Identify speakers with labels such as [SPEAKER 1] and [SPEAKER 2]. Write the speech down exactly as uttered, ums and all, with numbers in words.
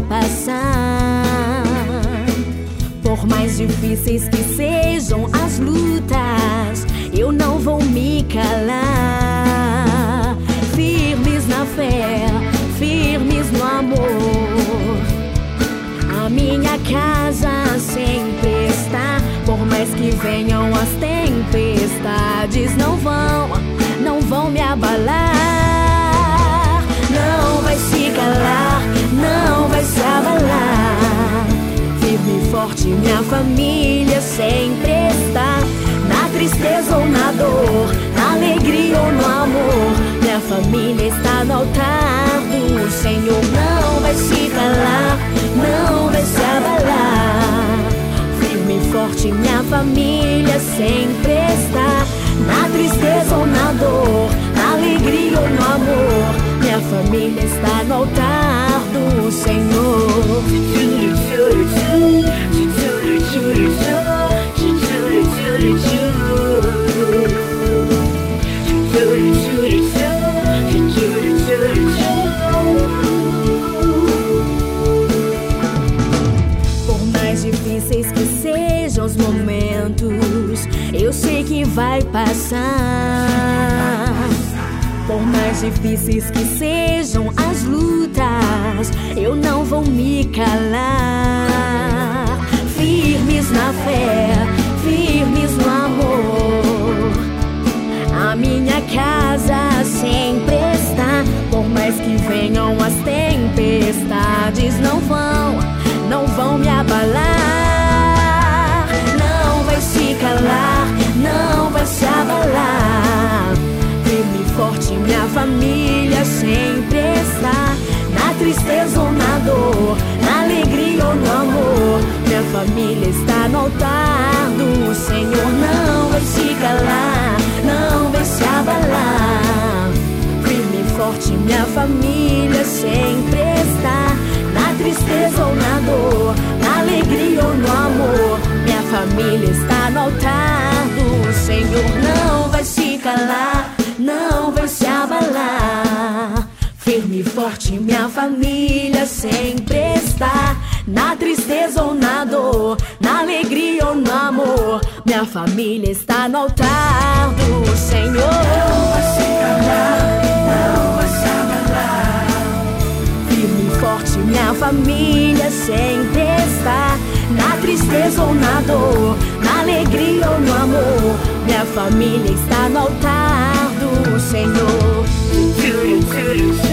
[SPEAKER 1] passar. Por mais difíceis que sejam as lutas, eu não vou me calar. Firmes na fé, firmes no amor, a minha casa sempre está. Por mais que venham as tempestades, não vão, não vão me abalar. Não vai se calar, não vai se abalar. Firme e forte minha família sempre está. Na tristeza ou na dor, na alegria ou no amor, minha família está no altar do Senhor. Não vai se calar, não vai se abalar. Firme e forte minha família sempre está. Na tristeza ou na dor, na alegria ou no amor, minha família está no altar do Senhor. Por mais difíceis que sejam os momentos, eu sei que vai passar. Por mais difíceis que sejam as lutas, eu não vou me calar. Firmes na fé, firmes no amor, a minha casa sempre está. Por mais que venham as tempestades, não vão, não vão me abalar. Não vai se calar, não vai se abalar. Firme e forte minha família sempre está. Na tristeza ou na dor, na alegria ou no amor, minha família está no altar do Senhor. Não vai se calar, não vai se abalar. Firme e forte minha família sempre está. Na tristeza ou na dor, na alegria ou no amor, minha família está no altar do Senhor. Não vai se calar, não vai se abalar. Firme e forte minha família sempre está. Na tristeza ou na dor, na alegria ou no amor, minha família está no altar do Senhor.
[SPEAKER 2] Não vai se calar, não vai se abalar.
[SPEAKER 1] Firme e forte minha família sempre está. Na tristeza ou na dor, na alegria ou no amor, minha família está no altar do Senhor.